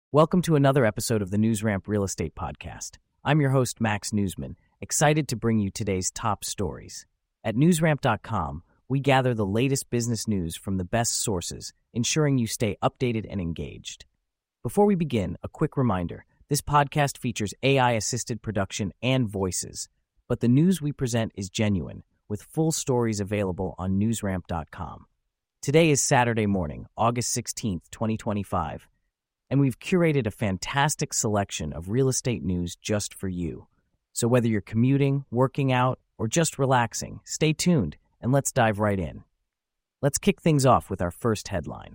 Welcome to another episode of the NewsRamp Real Estate Podcast. I'm your host, Max Newsman, excited to bring you today's top stories. At newsramp.com, we gather the latest business news from the best sources, ensuring you stay updated and engaged. Before we begin, a quick reminder, this podcast features AI-assisted production and voices, but the news we present is genuine, with full stories available on newsramp.com. Today is Saturday morning, August 16th, 2025, and we've curated a fantastic selection of real estate news just for you. So whether you're commuting, working out, or just relaxing, stay tuned and let's dive right in. Let's kick things off with our first headline.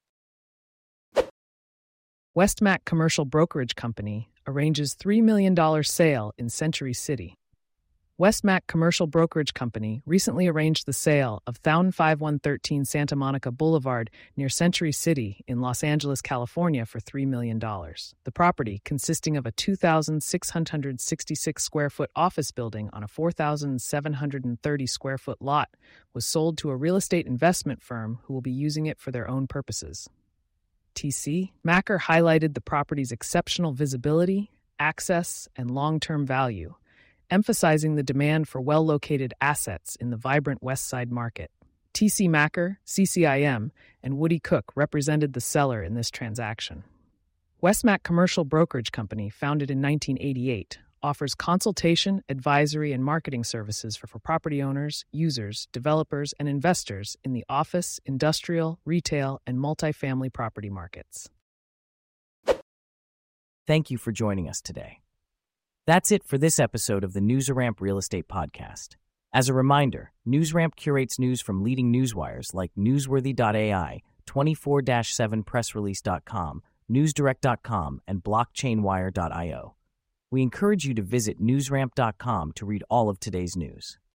Westmac Commercial Brokerage Company arranges $3 million sale in Century City. Westmac Commercial Brokerage Company recently arranged the sale of 5113 Santa Monica Boulevard near Century City in Los Angeles, California for $3 million. The property, consisting of a 2,666 square foot office building on a 4,730 square foot lot, was sold to a real estate investment firm who will be using it for their own purposes. TC Macker highlighted the property's exceptional visibility, access, and long-term value, emphasizing the demand for well-located assets in the vibrant West Side market. T.C. Macker, CCIM, and Woody Cook represented the seller in this transaction. Westmac Commercial Brokerage Company, founded in 1988, offers consultation, advisory, and marketing services for property owners, users, developers, and investors in the office, industrial, retail, and multifamily property markets. Thank you for joining us today. That's it for this episode of the NewsRamp Real Estate Podcast. As a reminder, NewsRamp curates news from leading newswires like Newsworthy.ai, 24/7pressrelease.com, NewsDirect.com, and BlockchainWire.io. We encourage you to visit newsramp.com to read all of today's news.